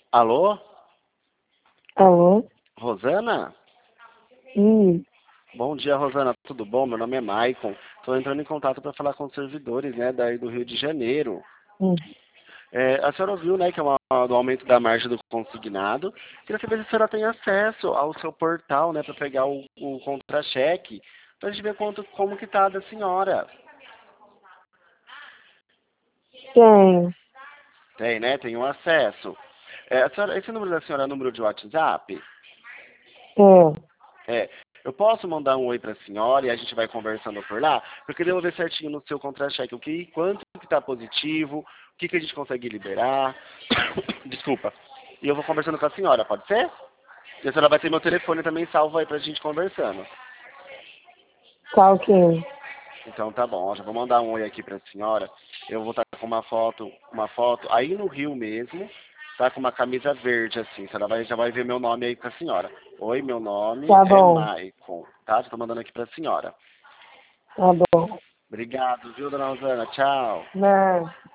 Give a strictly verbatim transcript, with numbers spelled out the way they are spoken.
Alô? Alô? Rosana? Hum, Bom dia, Rosana. Tudo bom? Meu nome é Maicon. Estou entrando em contato para falar com os servidores, né, daí do Rio de Janeiro. hum. É, a senhora ouviu, né, que é uma, do aumento da margem do consignado. Queria saber se a senhora tem acesso ao seu portal, né, para pegar o, o contra-cheque, para a gente ver quanto, como que tá da senhora. Tenho. Tem, né? Tem um acesso. É, a senhora, esse número da senhora é número de WhatsApp? É. É. Eu posso mandar um oi para a senhora e a gente vai conversando por lá? Porque eu vou ver certinho no seu contra-cheque o que, quanto que está positivo, o que, que a gente consegue liberar. Desculpa. E eu vou conversando com a senhora, pode ser? E a senhora vai ter meu telefone também salvo aí pra gente conversando. Tá ok. Então tá bom, ó, já vou mandar um oi aqui pra senhora. Eu vou estar com uma foto, uma foto aí no Rio mesmo, tá com uma camisa verde assim. A senhora vai, já vai ver meu nome aí com a senhora. Oi, meu nome Tá é bom. Maicon, tá? Já tô mandando aqui pra senhora. Tá bom. Obrigado, viu, dona Rosana? Tchau. Não.